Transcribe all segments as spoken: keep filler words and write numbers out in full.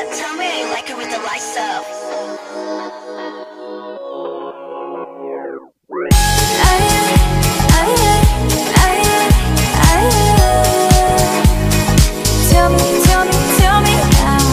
that. Tell me how you like it with the lights off. Tell me, tell me, tell me now.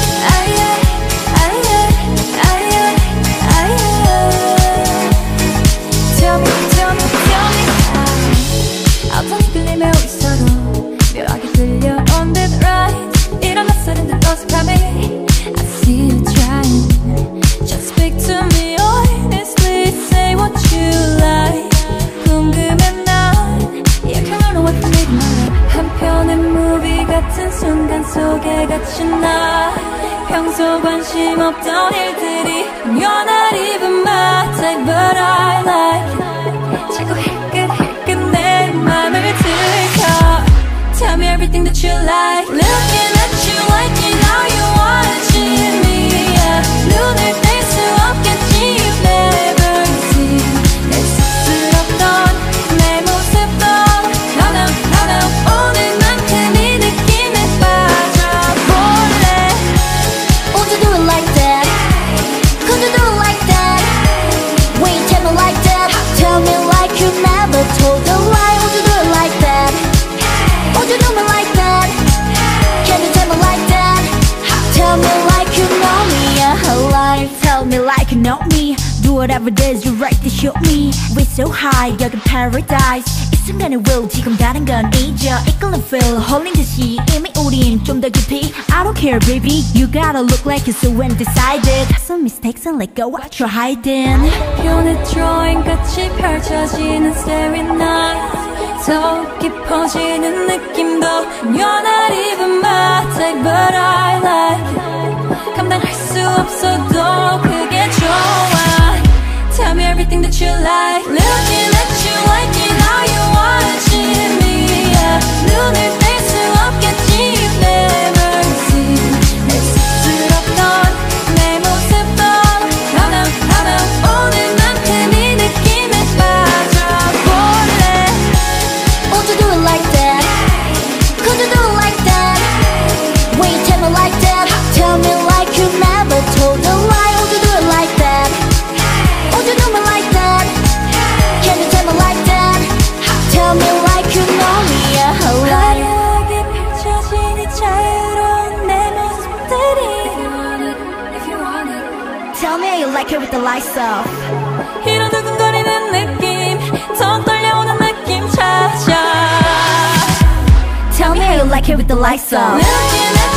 Tell me, tell me, tell me now. 어떤 끌림에 있어도 묘하게 들려온 듯 right. 이런 낯설은 듯 어색함에 I see you trying. Just speak to me honestly. Say what you like. 궁금해 난 You can run away from me 말야. 한 편의 movie 같은 순간 속에 갇힌 나. 평소 관심 없던 일들이 You're not even my type but I like it. 자꾸 힐끗힐끗 내 맘을 들켜. Tell me everything that you like. Looking at you like you know you watching me. Yeah. 눈을 뗄 수 없겠지. You've never seen 내 쑥스럽던 내 모습도 No no no no 오늘만큼 이 느낌에 빠져볼래. Would you do it like that? Could you do it like that? When you tell me like that, tell me like you never told a lie. Would you do it like that? Would you do me like that? Can you tell me like that? Tell me like you know me, yeah, lie. Tell me like you know me. Do whatever it is you right to show me. We're so high, 여긴 paradise. 이 순간의 will 지금 다른 건 잊어. 이끌린 feel, 홀린 듯이 이미 우린 좀 더 깊이. I don't care baby, you gotta look like you're so undecided. Got some mistakes and let go what you're hiding. 편의 drawing 같이 펼쳐지는 starry night. 더 깊어지는 느낌도 You're not even my type but I like it. 감당할 수 없어도 그게 좋아. Tell me everything that you like. Looking at you like you know you watching me. Yeah. 눈을 뗄 수 없겠지. You've never seen 내 쑥스럽던 내 모습도 No no no no 오늘만큼 이 느낌에 빠져볼래. Would you do it like that? Could you do it like that? When you tell me like that, tell me like you never told a lie. Would you do it like that? Would you do me like that? Can you tell me like that? Tell me like you know me, yeah, lie. 화려하게 펼쳐진 이 자유로운 내 모습들이 If you want it Tell me how you like it with the lights off. 이런 두근거리는 느낌 더 떨려오는 느낌 찾아 Tell me how you like it with the lights off. Looking at